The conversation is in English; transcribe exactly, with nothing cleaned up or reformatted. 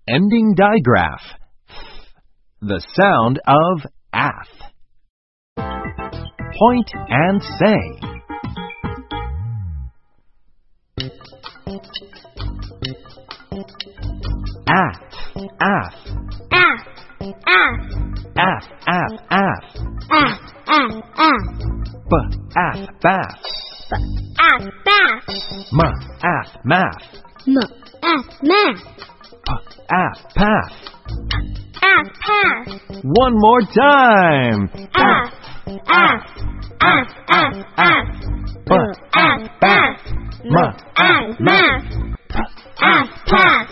Ending digraph. The sound of ath. Point and say. Ath, ath. Ath, ath. Ath, ath, ath. Ath, ath, ath. B, ath, bath. B, ath, bath. M, ath, math. M, ath, math. P, ath, path. Ath, path. One more time. Ath, ath. Ath, ath, ath. B, ath, bath. M, Ath, math. P, ath, path.